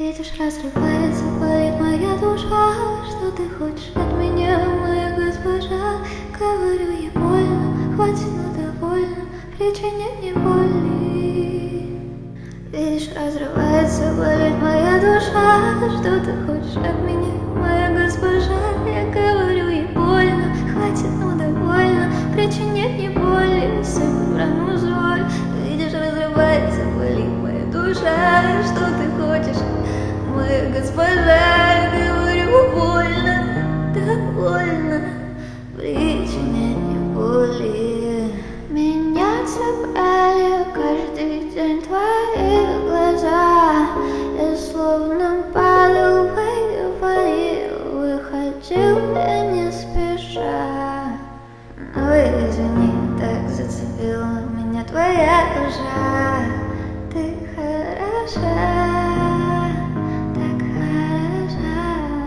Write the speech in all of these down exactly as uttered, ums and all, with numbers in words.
Видишь, разрывается, болит моя душа. Что ты хочешь от меня, моя госпожа? Говорю, ей больно, хватит, ну довольно, причинять мне боли. Видишь, разрывается, болит моя душа. Что ты хочешь от меня, моя госпожа? Я говорю, ей больно, хватит, ну довольно, причинять мне боли, сыпать в рану соль. Видишь, разрывается, болит моя душа. Что ты хочешь, моя госпожа? Я говорю, больно, довольно, причинять мне боли. Меня цепляли каждый день твои глаза. Я словно падал в эйфорию, выходил я не спеша. Но извини, так зацепила меня твоя душа. Ты хороша, так хороша.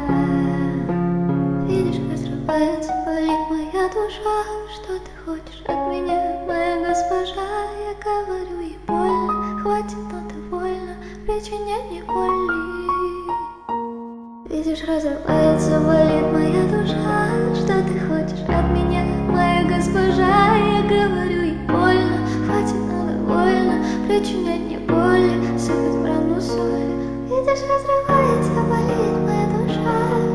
Видишь, разрывается, болит моя душа. Что ты хочешь от меня, моя госпожа? Я говорю, ей больно, хватит, но довольно, причинять мне боли. Видишь, разрывается, болит моя душа. Что ты хочешь от меня, моя госпожа? Я говорю, ей больно, хватит, но довольно, причинять мне боли, сыпать в рану соль. Видишь, разрывается, болит моя душа.